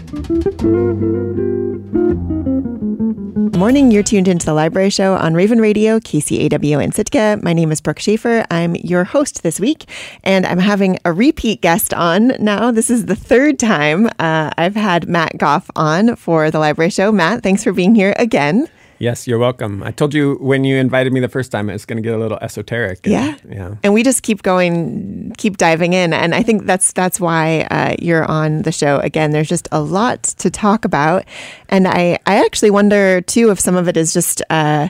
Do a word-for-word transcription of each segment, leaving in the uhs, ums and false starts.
Morning, you're tuned into the Library Show on Raven Radio, K C A W in Sitka. My name is Brooke Schaefer. I'm your host this week, and I'm having a repeat guest on now. This is the third time uh, I've had Matt Goff on for the Library Show. Matt, thanks for being here again. Yes, you're welcome. I told you when you invited me the first time, it was going to get a little esoteric. And, yeah. yeah. And we just keep going, keep diving in. And I think that's that's why uh, you're on the show again. There's just a lot to talk about. And I, I actually wonder, too, if some of it is just... Uh,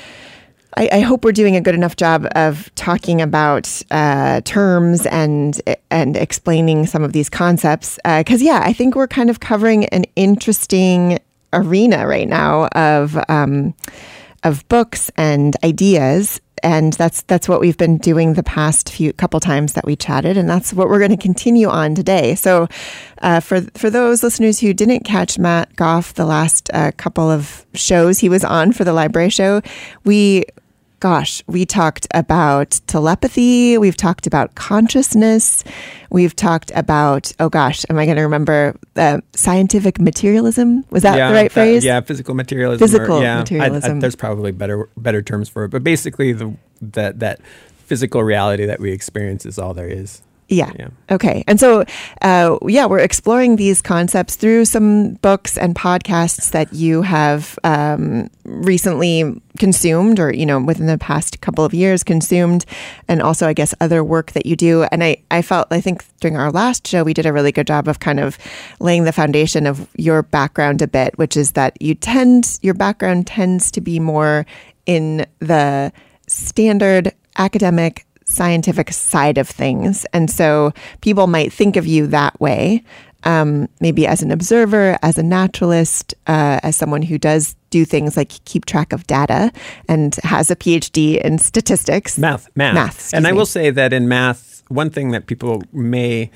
I, I hope we're doing a good enough job of talking about uh, terms and and explaining some of these concepts. Because, uh, yeah, I think we're kind of covering an interesting arena right now of um, of books and ideas, and that's that's what we've been doing the past few couple times that we chatted, and that's what we're going to continue on today. So, uh, for for those listeners who didn't catch Matt Goff the last uh, couple of shows he was on for the Library Show, we. Gosh, we talked about telepathy. We've talked about consciousness. We've talked about, oh gosh, am I going to remember uh, scientific materialism? Was that yeah, the right that, phrase? Yeah, physical materialism. Physical or, yeah, materialism. I, I, there's probably better better terms for it, but basically, the that that physical reality that we experience is all there is. Yeah. yeah. Okay. And so, uh, yeah, we're exploring these concepts through some books and podcasts that you have um, recently consumed, or, you know, within the past couple of years consumed, and also, I guess, other work that you do. And I, I felt, I think during our last show, we did a really good job of kind of laying the foundation of your background a bit, which is that you tend, your background tends to be more in the standard academic scientific side of things. And so people might think of you that way, um, maybe as an observer, as a naturalist, uh, as someone who does do things like keep track of data and has a P H D in statistics. Math. Math. Math. And I me. will say that in math, one thing that people may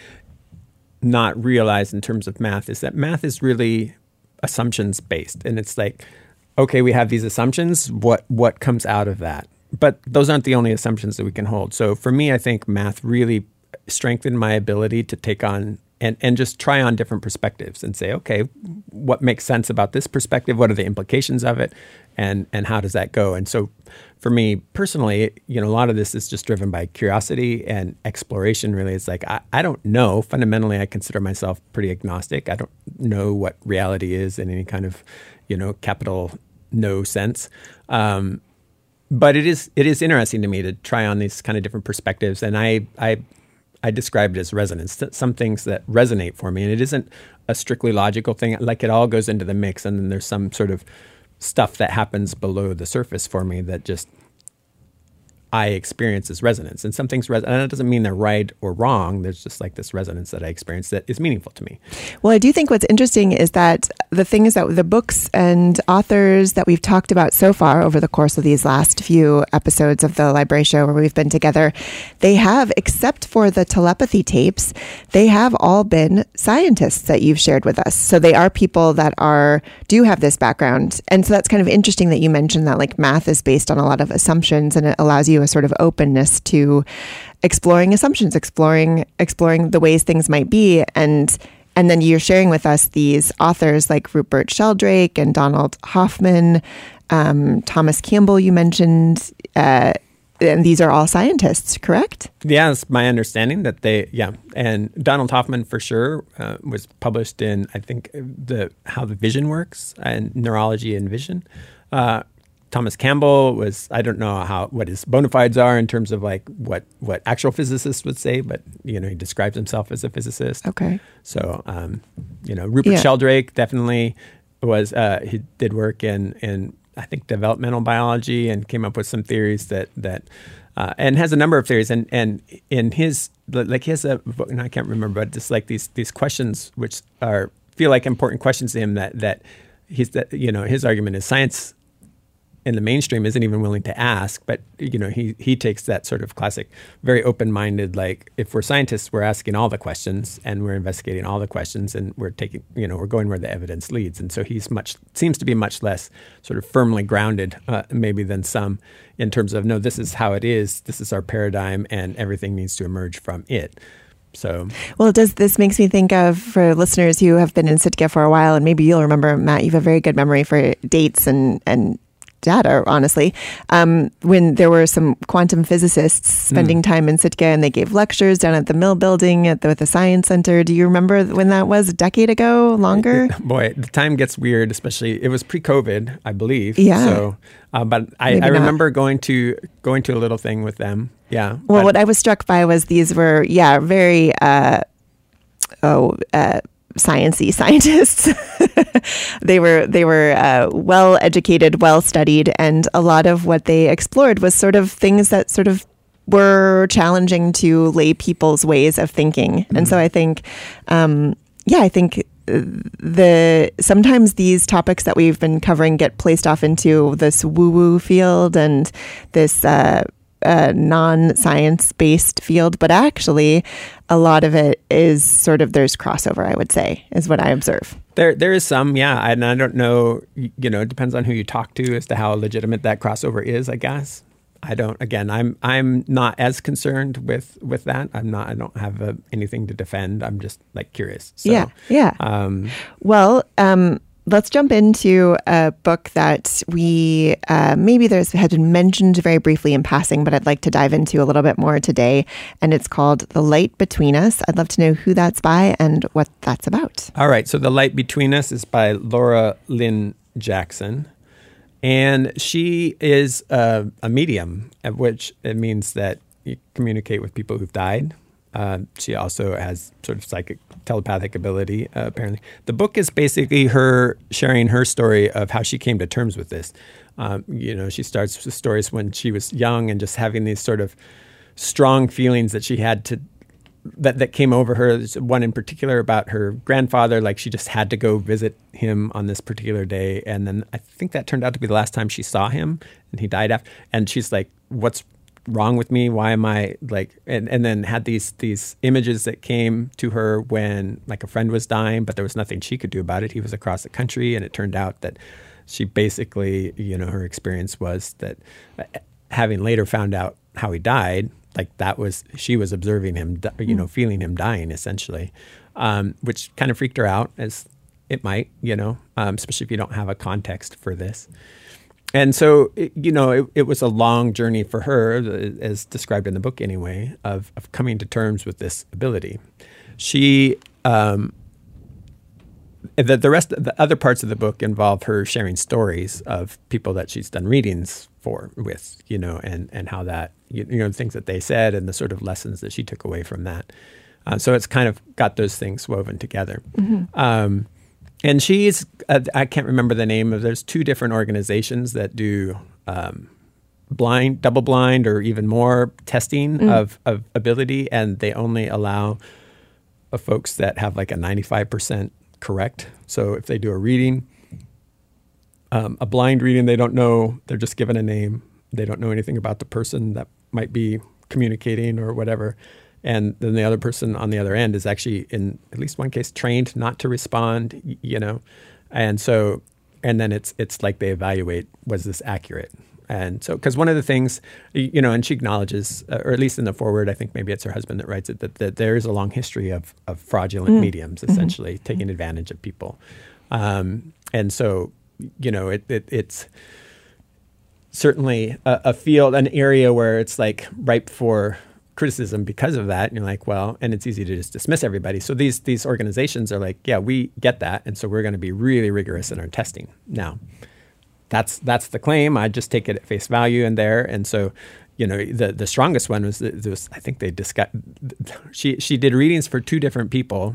not realize in terms of math is that math is really assumptions based. And it's like, okay, we have these assumptions. What what comes out of that? But those aren't the only assumptions that we can hold. So for me, I think math really strengthened my ability to take on and, and just try on different perspectives and say, okay, what makes sense about this perspective? What are the implications of it? And and how does that go? And so for me personally, you know, a lot of this is just driven by curiosity and exploration, really. It's like, I, I don't know. Fundamentally, I consider myself pretty agnostic. I don't know what reality is in any kind of, you know, capital no sense. Um But it is it is interesting to me to try on these kind of different perspectives, and I I I describe it as resonance. Some things that resonate for me, and it isn't a strictly logical thing. Like, it all goes into the mix, and then there's some sort of stuff that happens below the surface for me that just I experience as resonance. And some things, res- and that doesn't mean they're right or wrong. There's just like this resonance that I experience that is meaningful to me. Well, I do think what's interesting is that the things that the books and authors that we've talked about so far over the course of these last few episodes of the Library Show where we've been together, they have, except for the telepathy tapes, they have all been scientists that you've shared with us. So they are people that are, do have this background. And so that's kind of interesting that you mentioned that, like, math is based on a lot of assumptions, and it allows you a sort of openness to exploring assumptions, exploring exploring the ways things might be. And and then you're sharing with us these authors like Rupert Sheldrake and Donald Hoffman, um, Thomas Campbell you mentioned, uh, and these are all scientists, correct? Yeah, it's my understanding that they, yeah. And Donald Hoffman, for sure, uh, was published in, I think, the How the Vision Works and Neurology and Vision. Uh, Thomas Campbell was, I don't know how what his bona fides are in terms of like what, what actual physicists would say, but, you know, he describes himself as a physicist. Okay. So, um, you know, Rupert yeah. Sheldrake definitely was, uh, he did work in, in, I think, developmental biology and came up with some theories that, that uh, and has a number of theories. And, and in his, like he has a, and I can't remember, but just like these, these questions, which are, feel like important questions to him that, that he's, that, you know, his argument is science in the mainstream isn't even willing to ask, but, you know, he he takes that sort of classic, very open-minded, like, if we're scientists, we're asking all the questions and we're investigating all the questions and we're taking, you know, we're going where the evidence leads. And so he's much, seems to be much less sort of firmly grounded, uh, maybe than some, in terms of, no, this is how it is, this is our paradigm, and everything needs to emerge from it. So, well, does this makes me think of, for listeners who have been in Sitka for a while, and maybe you'll remember, Matt, you have a very good memory for dates and, and data, honestly, um, when there were some quantum physicists spending mm. time in Sitka and they gave lectures down at the Mill Building at the, with the Science Center. Do you remember when that was? A decade ago? Longer? Boy, the time gets weird, especially, it was pre-COVID, I believe. Yeah. So, uh, but I, I remember going to going to a little thing with them. Yeah. Well, what I was struck by was these were, yeah, very, uh, oh, uh, science-y scientists. they were they were uh, well educated, well studied, and a lot of what they explored was sort of things that sort of were challenging to lay people's ways of thinking. Mm-hmm. And so I think, um, yeah, I think the sometimes these topics that we've been covering get placed off into this woo-woo field and this uh, uh, non-science-based field, but actually a lot of it is sort of, there's crossover, I would say, is what I observe. There, there is some, yeah, and I don't know, you know, it depends on who you talk to as to how legitimate that crossover is, I guess. I don't, again, I'm I'm not as concerned with, with that. I'm not, I don't have a, anything to defend. I'm just like curious. So, yeah, yeah. Um, well, um, let's jump into a book that we uh, maybe there's had been mentioned very briefly in passing, but I'd like to dive into a little bit more today. And it's called The Light Between Us. I'd love to know who that's by and what that's about. All right. So The Light Between Us is by Laura Lynn Jackson. And she is a, a medium, of which it means that you communicate with people who've died. Uh, she also has sort of psychic telepathic ability, uh, apparently. The book is basically her sharing her story of how she came to terms with this. Um, you know, she starts with stories when she was young and just having these sort of strong feelings that she had to, that, that came over her. There's one in particular about her grandfather, like she just had to go visit him on this particular day. And then I think that turned out to be the last time she saw him, and he died after. And she's like, what's wrong with me? Why am I like, and, and then had these these images that came to her when like a friend was dying, but there was nothing she could do about it. He was across the country, and it turned out that she basically, you know, her experience was that uh, having later found out how he died, like that was, she was observing him, you know, feeling him dying essentially, um, which kind of freaked her out, as it might, you know, um, especially if you don't have a context for this. And so, it, you know, it, it was a long journey for her, as described in the book anyway, of, of coming to terms with this ability. She, um, the, the rest, the other parts of the book involve her sharing stories of people that she's done readings for with, you know, and, and how that, you, you know, the things that they said and the sort of lessons that she took away from that. Uh, so it's kind of got those things woven together. Mm-hmm. Um, And she's, uh, I can't remember the name of, there's two different organizations that do um, blind, double blind, or even more testing mm. of, of ability. And they only allow uh, folks that have like a ninety-five percent correct. So if they do a reading, um, a blind reading, they don't know, they're just given a name. They don't know anything about the person that might be communicating or whatever. And then the other person on the other end is actually, in at least one case, trained not to respond, you know. And so, and then it's it's like they evaluate, was this accurate? And so, because one of the things, you know, and she acknowledges, uh, or at least in the foreword, I think maybe it's her husband that writes it, that, that there is a long history of, of fraudulent mm. mediums, essentially, mm-hmm. taking advantage of people. Um, and so, you know, it, it it's certainly a, a field, an area where it's like ripe for criticism because of that. And you're like, well, and it's easy to just dismiss everybody. So these these organizations are like, yeah, we get that. And so we're going to be really rigorous in our testing. Now, that's that's the claim. I just take it at face value in there. And so, you know, the the strongest one was, was I think they discussed, she, she did readings for two different people.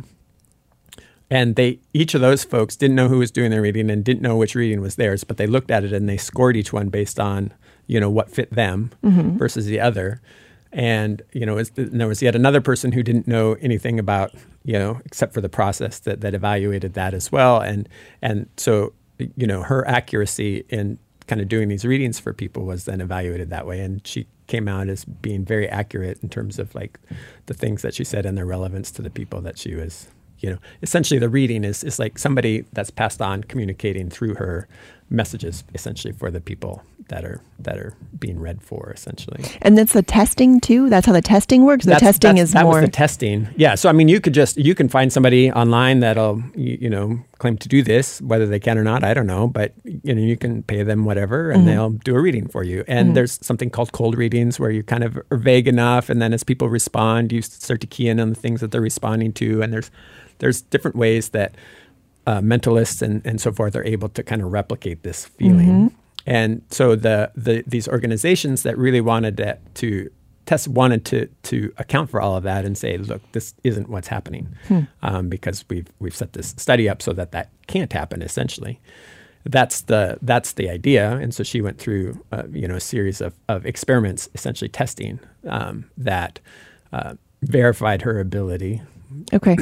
And they each of those folks didn't know who was doing their reading and didn't know which reading was theirs, but they looked at it and they scored each one based on, you know, what fit them mm-hmm. versus the other. And, you know, and there was yet another person who didn't know anything about, you know, except for the process that, that evaluated that as well. And and so, you know, her accuracy in kind of doing these readings for people was then evaluated that way. And she came out as being very accurate in terms of like the things that she said and their relevance to the people that she was, you know, essentially the reading is, is like somebody that's passed on communicating through her messages essentially for the people that are that are being read for essentially. And that's the testing too? That's how the testing works? The that's, testing that's, is that more... That was the testing. Yeah. So, I mean, you could just, you can find somebody online that'll, you, you know, claim to do this, whether they can or not, I don't know. But, you know, you can pay them whatever and mm-hmm. they'll do a reading for you. And mm-hmm. there's something called cold readings where you kind of are vague enough. And then as people respond, you start to key in on the things that they're responding to. And there's there's different ways that uh, mentalists and, and so forth are able to kind of replicate this feeling. Mm-hmm. And so the, the these organizations that really wanted to, to test wanted to to account for all of that and say, look, this isn't what's happening, hmm. um, because we've we've set this study up so that that can't happen. Essentially, that's the that's the idea. And so she went through uh, you know a series of, of experiments, essentially testing um, that uh, verified her ability. Okay.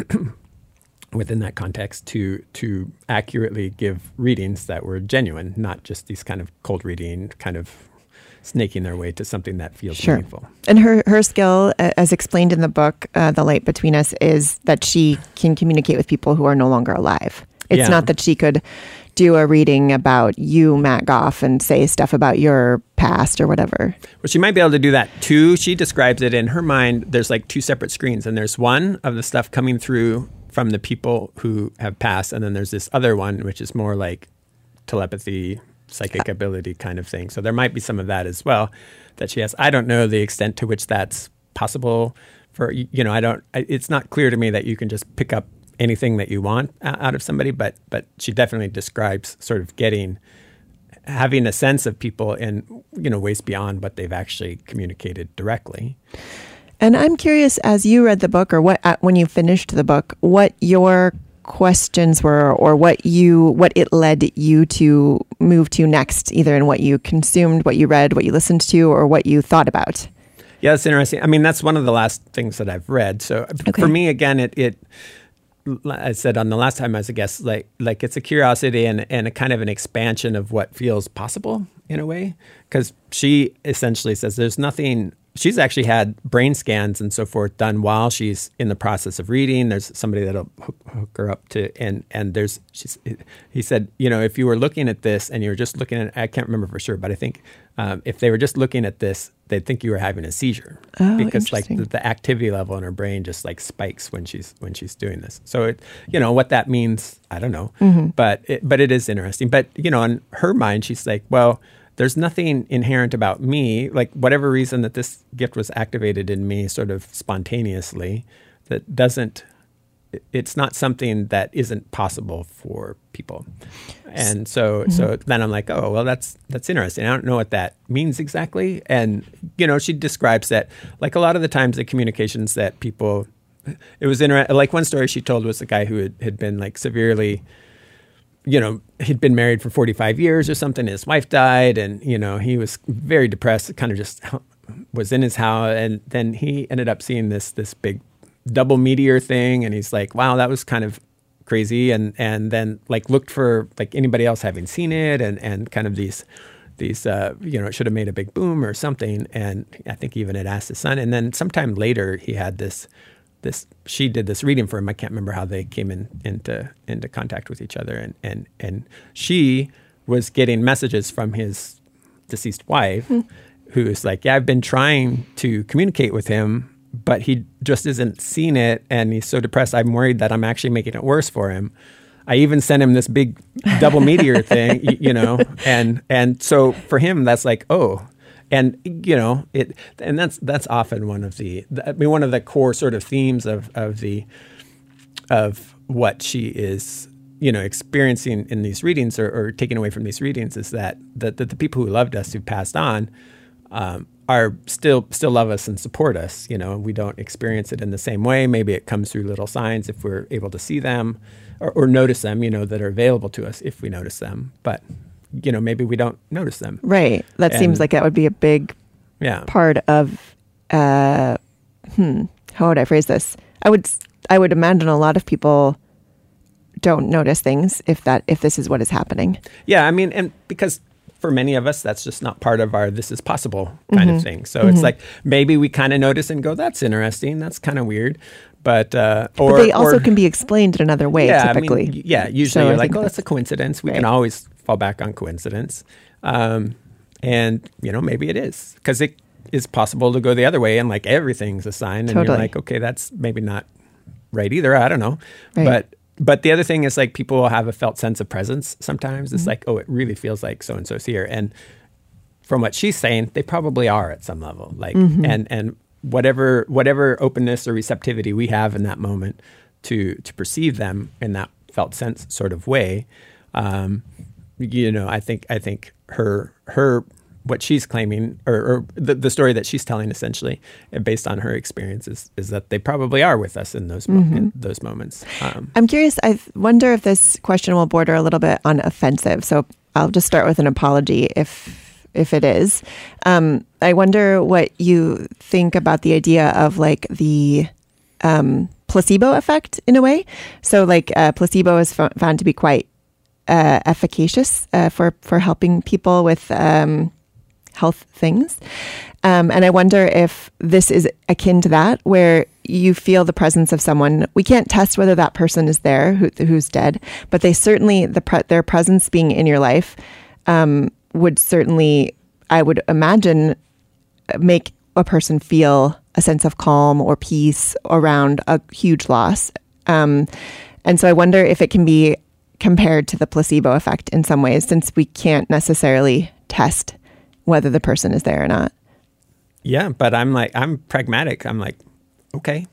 Within that context, to to accurately give readings that were genuine, not just these kind of cold reading, kind of snaking their way to something that feels sure. meaningful. And her her skill, uh, as explained in the book, uh, The Light Between Us, is that she can communicate with people who are no longer alive. It's yeah. not that she could do a reading about you, Matt Goff, and say stuff about your past or whatever. Well, she might be able to do that too. She describes it in her mind. There's like two separate screens, and there's one of the stuff coming through from the people who have passed. And then there's this other one, which is more like telepathy, psychic ability kind of thing. So there might be some of that as well that she has. I don't know the extent to which that's possible for, you know, I don't, it's not clear to me that you can just pick up anything that you want out of somebody, but, but she definitely describes sort of getting, having a sense of people in, you know, ways beyond what they've actually communicated directly. And I'm curious, as you read the book, or what uh, when you finished the book, what your questions were, or what you what it led you to move to next, either in what you consumed, what you read, what you listened to, or what you thought about. Yeah, that's interesting. I mean, that's one of the last things that I've read. So okay. for me, again, it, it I said on the last time I was a guest, like like it's a curiosity and, and a kind of an expansion of what feels possible in a way, because she essentially says there's nothing. She's actually had brain scans and so forth done while she's in the process of reading. There's somebody that'll hook, hook her up to, and and there's, she's, he said, you know, if you were looking at this and you were just looking at, I can't remember for sure, but I think um, if they were just looking at this, they'd think you were having a seizure oh, because like the, the activity level in her brain just like spikes when she's when she's doing this. So it, you know, what that means, I don't know, mm-hmm. but it, but it is interesting. But you know, in her mind, she's like, well, there's nothing inherent about me, like whatever reason that this gift was activated in me sort of spontaneously, that doesn't, it's not something that isn't possible for people. And so mm-hmm. so then I'm like, oh, well, that's that's interesting. I don't know what that means exactly. And, you know, she describes that, like a lot of the times the communications that people, it was interesting. Like one story she told was a guy who had, had been like severely, you know, he'd been married for forty-five years or something. His wife died and, you know, he was very depressed, kind of just was in his house. And then he ended up seeing this this big double meteor thing. And he's like, wow, that was kind of crazy. And and then like looked for like anybody else having seen it and, and kind of these, these uh, you know, it should have made a big boom or something. And I think even had asked his son. And then sometime later he had this This she did this reading for him. I can't remember how they came in into into contact with each other, and and and she was getting messages from his deceased wife, mm. who's like, yeah, I've been trying to communicate with him, but he just isn't seeing it, and he's so depressed. I'm worried that I'm actually making it worse for him. I even sent him this big double meteor thing, you, you know, and and so for him, that's like, oh. And, you know, it, and that's, that's often one of the, I mean, one of the core sort of themes of, of the, of what she is, you know, experiencing in these readings or, or taking away from these readings is that, that, that the people who loved us, who passed on, um, are still, still love us and support us. You know, we don't experience it in the same way. Maybe it comes through little signs if we're able to see them or, or notice them, you know, that are available to us if we notice them. But you know, maybe we don't notice them. Right. That and, seems like that would be a big yeah. part of, uh, hmm, how would I phrase this? I would, I would imagine a lot of people don't notice things if that, if this is what is happening. Yeah. I mean, and because for many of us, that's just not part of our, this is possible kind mm-hmm. of thing. So mm-hmm. it's like, maybe we kind of notice and go, that's interesting. That's kind of weird. But, uh, or, but they also or, can be explained in another way, yeah, typically. I mean, yeah, usually so you're I like, oh, that's a coincidence. We right. can always fall back on coincidence. Um, and, you know, maybe it is. Because it is possible to go the other way and like everything's a sign. And Totally. you're like, okay, that's maybe not right either. I don't know. Right. But but the other thing is like people will have a felt sense of presence sometimes. It's mm-hmm. like, oh, it really feels like so-and-so's here. And from what she's saying, they probably are at some level. Like, mm-hmm. and, and whatever whatever openness or receptivity we have in that moment to to perceive them in that felt sense sort of way, um, you know, I think I think her her what she's claiming, or, or the, the story that she's telling, essentially, based on her experiences, is that they probably are with us in those mo- mm-hmm. in those moments. Um, I'm curious. I wonder if this question will border a little bit on offensive. So I'll just start with an apology if if it is. Um, I wonder what you think about the idea of like the um, placebo effect in a way. So like uh, placebo is f- found to be quite uh, efficacious uh, for for helping people with Um, health things. Um, and I wonder if this is akin to that, where you feel the presence of someone. We can't test whether that person is there who, who's dead, but they certainly, the pre- their presence being in your life um, would certainly, I would imagine, make a person feel a sense of calm or peace around a huge loss. Um, and so I wonder if it can be compared to the placebo effect in some ways, since we can't necessarily test whether the person is there or not. Yeah, but I'm like, I'm pragmatic. I'm like, okay,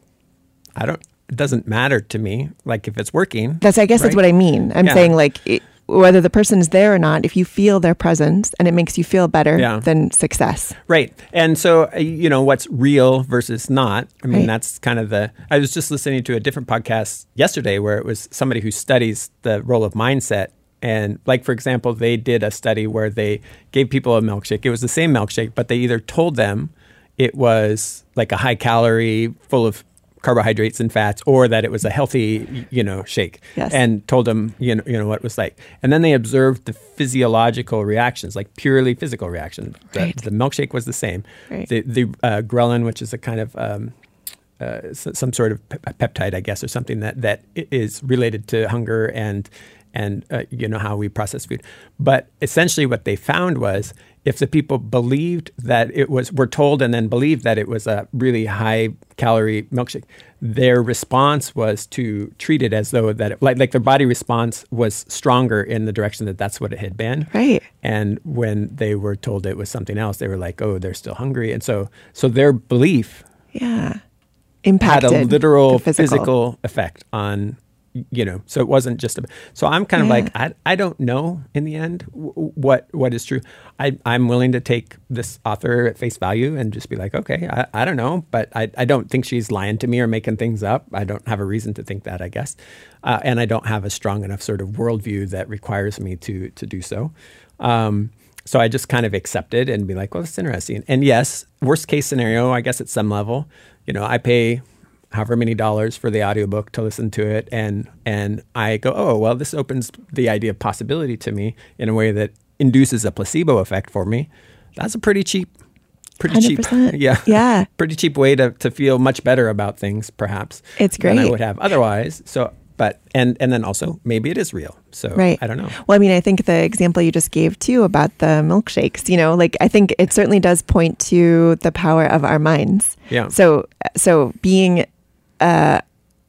I don't, it doesn't matter to me. Like if it's working. That's, I guess right? that's what I mean. I'm yeah. saying like, it, whether the person is there or not, if you feel their presence and it makes you feel better, yeah. then success. Right. And so, you know, what's real versus not, I mean, right. that's kind of the, I was just listening to a different podcast yesterday where it was somebody who studies the role of mindset. And like, for example, they did a study where they gave people a milkshake. It was the same milkshake, but they either told them it was like a high calorie, full of carbohydrates and fats, or that it was a healthy, you know, shake, yes. and told them, you know, you know what it was like. And then they observed the physiological reactions, like purely physical reactions. The, right. the milkshake was the same. Right. The, the uh, ghrelin, which is a kind of um, uh, some sort of pe- peptide, I guess, or something that, that is related to hunger and and uh, you know, how we process food. But essentially what they found was if the people believed that it was, were told and then believed that it was a really high calorie milkshake, their response was to treat it as though that, it, like, like their body response was stronger in the direction that that's what it had been. Right. And when they were told it was something else, they were like, oh, they're still hungry. And so, so their belief yeah. impacted had a literal physical. physical effect on, you know, so it wasn't just a, so I'm kind of yeah. like, I I don't know in the end w- what what is true. I, I'm willing to take this author at face value and just be like, okay, I, I don't know, but I, I don't think she's lying to me or making things up. I don't have a reason to think that, I guess. Uh, and I don't have a strong enough sort of worldview that requires me to to do so. Um, so I just kind of accept it and be like, well, it's interesting. And yes, worst case scenario, I guess at some level, you know, I pay however many dollars for the audiobook to listen to it. And and I go, oh, well, this opens the idea of possibility to me in a way that induces a placebo effect for me. That's a pretty cheap, pretty one hundred percent. cheap, yeah, yeah, pretty cheap way to, to feel much better about things, perhaps. It's great. Than I would have otherwise. So, but, and, and then also maybe it is real. So right. I don't know. Well, I mean, I think the example you just gave too about the milkshakes, you know, like I think it certainly does point to the power of our minds. Yeah. So, so being Uh,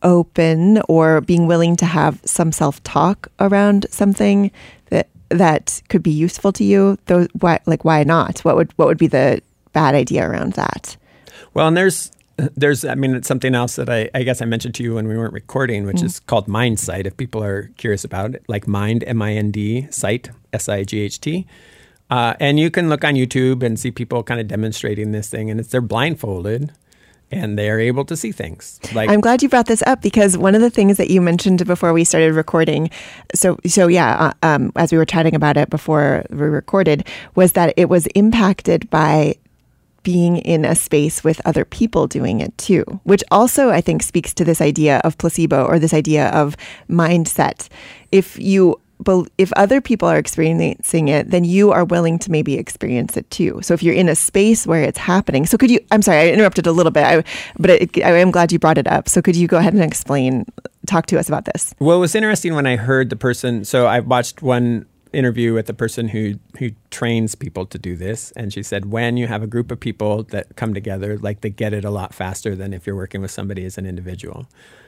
open or being willing to have some self-talk around something that that could be useful to you. Those, why, like, why not? What would what would be the bad idea around that? Well, and there's there's I mean, it's something else that I, I guess I mentioned to you when we weren't recording, which mm. is called Mindsight. If people are curious about it, like Mind, M I N D, Sight, S I G H T. Uh, and you can look on YouTube and see people kind of demonstrating this thing, and it's they're blindfolded. And they are able to see things. Like, I'm glad you brought this up because one of the things that you mentioned before we started recording, so so yeah, uh, um, as we were chatting about it before we recorded, was that it was impacted by being in a space with other people doing it too, which also I think speaks to this idea of placebo or this idea of mindset. If you if other people are experiencing it, then you are willing to maybe experience it too. So if you're in a space where it's happening, so could you, I'm sorry, I interrupted a little bit, I, but it, I am glad you brought it up. So could you go ahead and explain, talk to us about this? Well, it was interesting when I heard the person, so I watched one interview with the person who who trains people to do this, and she said when you have a group of people that come together, like they get it a lot faster than if you're working with somebody as an individual.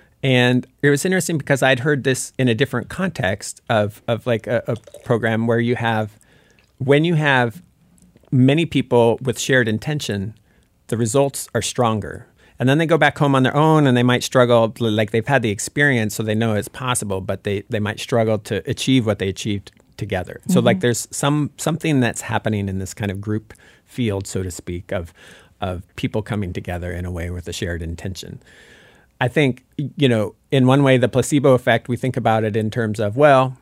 And it was interesting because I'd heard this in a different context of of like a, a program where you have when you have many people with shared intention, the results are stronger. And then they go back home on their own and they might struggle, like they've had the experience, so they know it's possible, but they, they might struggle to achieve what they achieved together. Mm-hmm. So like there's some something that's happening in this kind of group field, so to speak, of of people coming together in a way with a shared intention. I think, you know, in one way, the placebo effect, we think about it in terms of, well,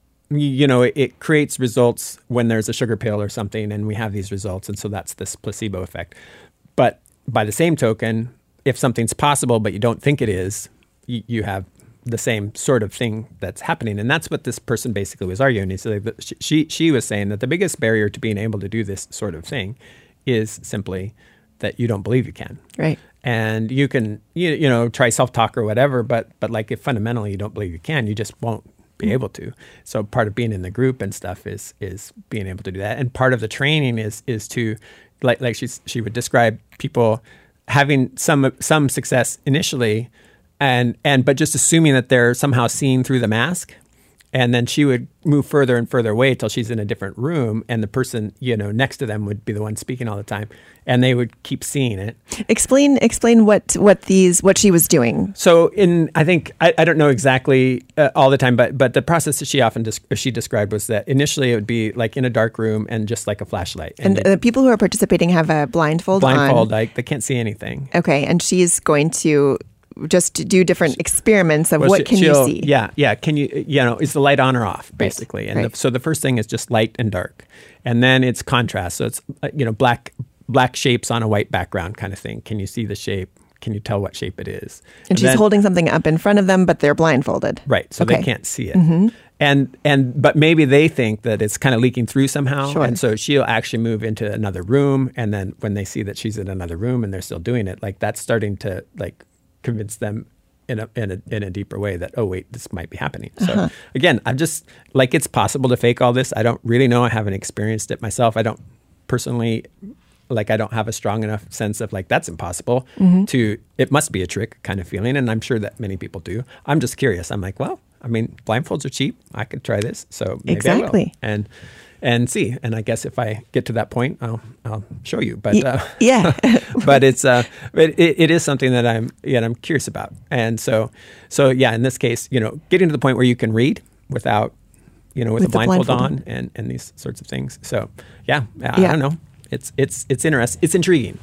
you know, it, it creates results when there's a sugar pill or something, and we have these results, and so that's this placebo effect. But by the same token, if something's possible but you don't think it is, you, you have the same sort of thing that's happening. And that's what this person basically was arguing. He said that she, she was saying that the biggest barrier to being able to do this sort of thing is simply that you don't believe you can. Right. And you can, you, you know, try self-talk or whatever, but but like if fundamentally you don't believe you can, you just won't be able to. So part of being in the group and stuff is is being able to do that. And part of the training is is to, like like she she would describe people having some some success initially, and and but just assuming that they're somehow seeing through the mask, and then she would move further and further away till she's in a different room, and the person, you know, next to them would be the one speaking all the time, and they would keep seeing it. Explain explain what what these what she was doing. So in I think I, I don't know exactly uh, all the time, but but the process that she often des- she described was that initially it would be like in a dark room and just like a flashlight. And, and the people who are participating have a blindfold, blindfold, on. like they can't see anything. Okay, and she's going to just do different experiments of well, what she, can you see. Yeah, yeah. Can you, you know, is the light on or off, basically? Right, and right. the, so the first thing is just light and dark. And then it's contrast. So it's, uh, you know, black black shapes on a white background kind of thing. Can you see the shape? Can you tell what shape it is? And, and she's then, holding something up in front of them, but they're blindfolded. Right, so okay. they can't see it. Mm-hmm. And and but maybe they think that it's kind of leaking through somehow. Sure. And so she'll actually move into another room. And then when they see that she's in another room and they're still doing it, like that's starting to like convince them in a in a in a deeper way that, oh wait, this might be happening. So uh-huh. again, I'm just like, it's possible to fake all this. I don't really know. I haven't experienced it myself. I don't personally, like I don't have a strong enough sense of like, that's impossible mm-hmm. to, it must be a trick kind of feeling. And I'm sure that many people do. I'm just curious. I'm like, well, I mean, blindfolds are cheap. I could try this. So maybe exactly. I will. And and see. And I guess if I get to that point, I'll I'll show you. But uh, yeah, but it's uh, it, it is something that I'm yeah I'm curious about. And so so yeah, in this case, you know, getting to the point where you can read without, you know, with, with a blindfold, blindfold on and, and these sorts of things. So yeah, I, yeah. I don't know. It's it's it's interesting. It's intriguing.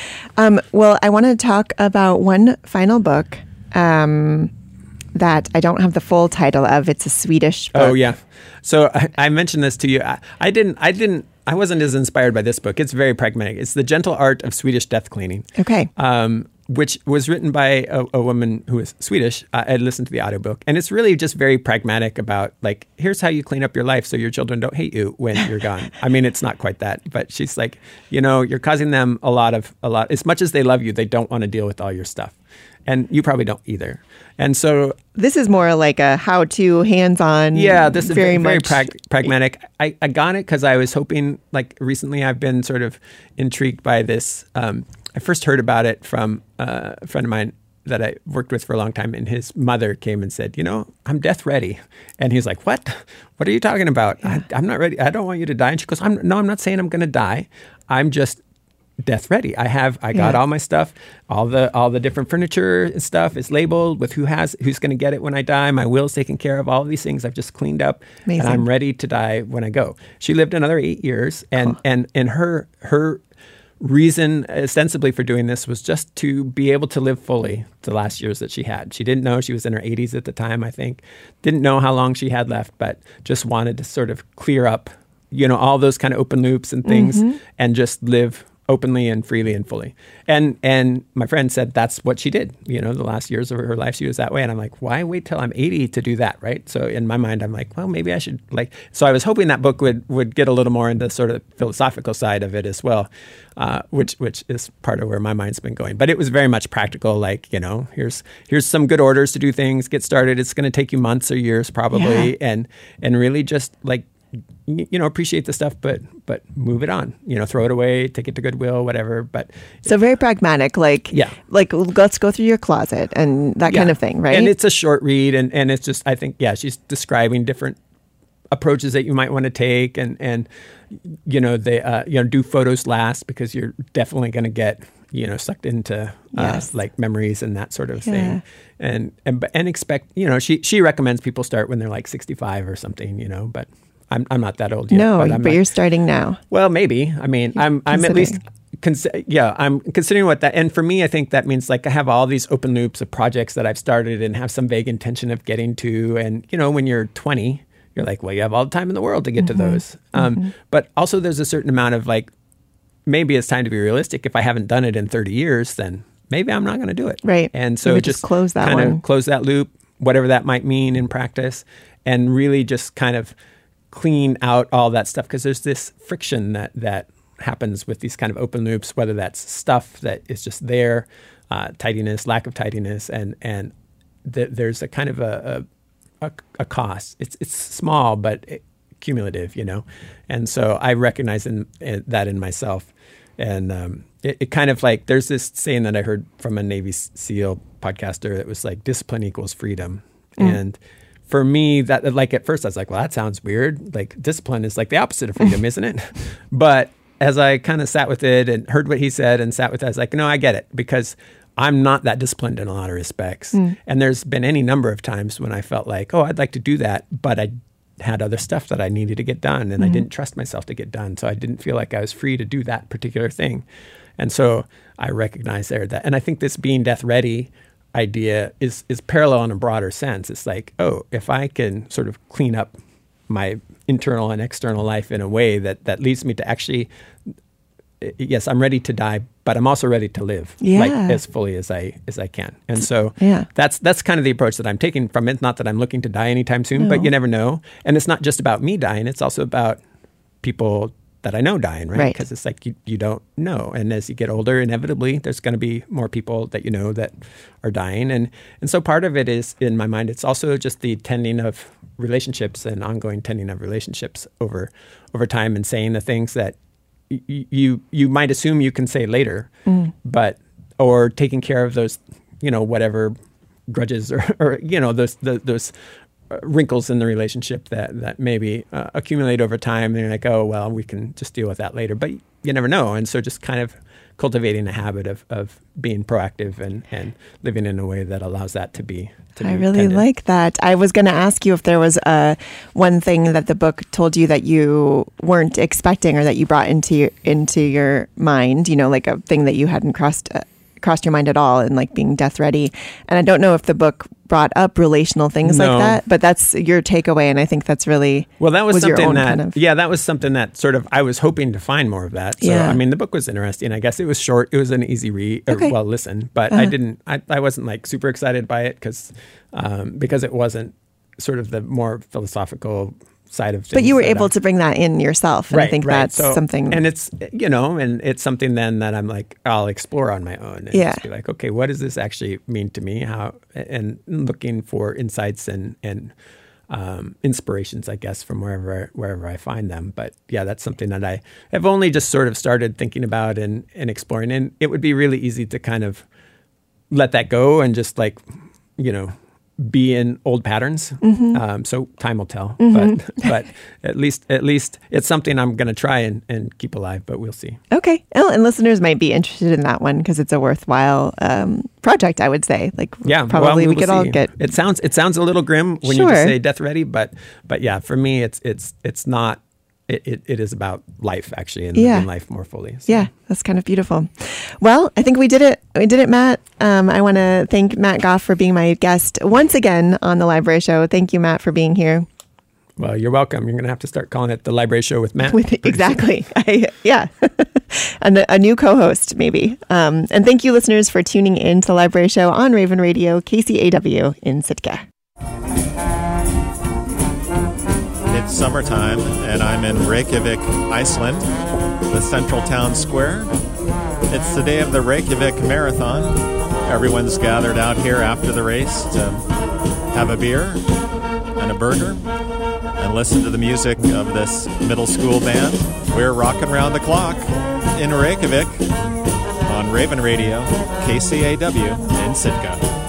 Um, well, I want to talk about one final book. Um, that I don't have the full title of. It's a Swedish book. Oh yeah. So I, I mentioned this to you. I, I didn't, I didn't, I wasn't as inspired by this book. It's very pragmatic. It's The Gentle Art of Swedish Death Cleaning. Okay. Um, which was written by a, a woman who is Swedish. I, I listened to the audiobook, and it's really just very pragmatic about like, here's how you clean up your life so your children don't hate you when you're gone. I mean, it's not quite that, but she's like, you know, you're causing them a lot of, a lot, as much as they love you, they don't want to deal with all your stuff. And you probably don't either. And so this is more like a how-to, hands-on. Yeah, this is very, very much prag- pragmatic. I, I got it because I was hoping, like recently I've been sort of intrigued by this. Um, I first heard about it from uh, a friend of mine that I worked with for a long time, and his mother came and said, you know, I'm death ready. And he's like, what? What are you talking about? Yeah. I, I'm not ready. I don't want you to die. And she goes, I'm, no, I'm not saying I'm going to die. I'm just death ready. I have, I got yeah. all my stuff, all the, all the different furniture and stuff is labeled with who has, who's going to get it when I die. My will's taken care of. All of these things I've just cleaned up. Amazing. And I'm ready to die when I go. She lived another eight years, and, huh. and, and her, her reason ostensibly for doing this was just to be able to live fully the last years that she had. She didn't know, she was in her eighties at the time, I think, didn't know how long she had left, but just wanted to sort of clear up, you know, all those kind of open loops and things mm-hmm. and just live openly and freely and fully. And and my friend said that's what she did. You know, the last years of her life, she was that way. And I'm like, why wait till I'm eighty to do that, right? So in my mind, I'm like, well, maybe I should like, so I was hoping that book would would get a little more into sort of philosophical side of it as well, uh, which which is part of where my mind's been going. But it was very much practical, like, you know, here's here's some good orders to do things, get started. It's going to take you months or years probably. Yeah. And and really just like, you know, appreciate the stuff, but but move it on. You know, throw it away, take it to Goodwill, whatever. But so very pragmatic, like yeah, like let's go through your closet and that yeah. kind of thing, right? And it's a short read, and, and it's just I think yeah, she's describing different approaches that you might want to take, and and you know they uh, you know do photos last because you're definitely going to get you know sucked into uh, yes. like memories and that sort of yeah. thing, and and and expect you know she she recommends people start when they're like sixty-five or something, you know, but. I'm I'm not that old yet. No, but, but like, you're starting now. Well, maybe. I mean, you're I'm I'm at least cons- yeah. I'm considering what that. And for me, I think that means like I have all these open loops of projects that I've started and have some vague intention of getting to. And you know, when you're twenty, you're like, well, you have all the time in the world to get mm-hmm. to those. Um, mm-hmm. But also, there's a certain amount of like, maybe it's time to be realistic. If I haven't done it in thirty years, then maybe I'm not going to do it. Right. And so maybe just, just close that kind one. of close that loop, whatever that might mean in practice, and really just kind of clean out all that stuff, because there's this friction that that happens with these kind of open loops, whether that's stuff that is just there, uh, tidiness, lack of tidiness, and and th- there's a kind of a, a a cost. It's it's small but it, cumulative, you know, and so I recognize in, in, that in myself, and um, it, it kind of like there's this saying that I heard from a Navy SEAL podcaster that was like discipline equals freedom, mm. and for me, that like at first I was like, well, that sounds weird. Like discipline is like the opposite of freedom, isn't it? But as I kind of sat with it and heard what he said and sat with it, I was like, no, I get it, because I'm not that disciplined in a lot of respects. Mm. And there's been any number of times when I felt like, oh, I'd like to do that, but I had other stuff that I needed to get done, and mm-hmm. I didn't trust myself to get done. So I didn't feel like I was free to do that particular thing. And so I recognized there that, and I think this being death ready idea is is parallel in a broader sense. It's like, oh, if I can sort of clean up my internal and external life in a way that that leads me to actually, yes, I'm ready to die, but I'm also ready to live yeah. like as fully as I as I can. And so yeah. that's that's kind of the approach that I'm taking from it. Not that I'm looking to die anytime soon, no. but you never know. And it's not just about me dying. It's also about people that I know dying, right? Because right. it's like you, you don't know. And as you get older, inevitably, there's going to be more people that you know that are dying. And and so part of it is, in my mind, it's also just the tending of relationships and ongoing tending of relationships over over time, and saying the things that y- you you might assume you can say later, mm. but or taking care of those, you know, whatever grudges or, or you know, those the, those wrinkles in the relationship that that maybe uh, accumulate over time, and you're like, oh well, we can just deal with that later, but you never know. And so just kind of cultivating a habit of of being proactive and and living in a way that allows that to be to I be really tended. like that. I was going to ask you if there was uh, one thing that the book told you that you weren't expecting, or that you brought into your, into your mind, you know, like a thing that you hadn't crossed uh, crossed your mind at all, and like being death ready. And I don't know if the book brought up relational things no. like that, but that's your takeaway, and I think that's really well. That was, was something that kind of, yeah, that was something that sort of I was hoping to find more of that. So yeah. I mean, the book was interesting. I guess it was short. It was an easy read, or okay. well, listen. But uh-huh. I didn't. I, I wasn't like super excited by it because um, because it wasn't sort of the more philosophical side of things. But you were able I'm, to bring that in yourself, and right, I think right. that's so, something. And it's you know, and it's something then that I'm like I'll explore on my own and yeah. just be like, okay, what does this actually mean to me? How and looking for insights and and um, inspirations, I guess, from wherever wherever I find them. But yeah, that's something that I have only just sort of started thinking about and and exploring. And it would be really easy to kind of let that go and just like you know. be in old patterns. Mm-hmm. Um, so time will tell, mm-hmm. but, but at least, at least it's something I'm going to try and, and keep alive, but we'll see. Okay. Oh, and listeners might be interested in that one because it's a worthwhile um, project, I would say. Like, yeah, probably well, we we could see. all get. It sounds, it sounds a little grim when sure. you just say death ready, but, but yeah, for me, it's, it's, it's not, It, it it is about life, actually, and yeah. living life more fully. So. Yeah, that's kind of beautiful. Well, I think we did it. We did it, Matt. Um, I want to thank Matt Goff for being my guest once again on the Library Show. Thank you, Matt, for being here. Well, you're welcome. You're going to have to start calling it the Library Show with Matt. With, exactly. I, yeah. and a, a new co-host, maybe. Um, and thank you, listeners, for tuning in to the Library Show on Raven Radio, K C A W in Sitka. It's summertime, and I'm in Reykjavik, Iceland, the central town square. It's the day of the Reykjavik Marathon. Everyone's gathered out here after the race to have a beer. and a burger and listen to the music of this middle school band. We're rocking around the clock in Reykjavik on Raven Radio, K C A W in Sitka.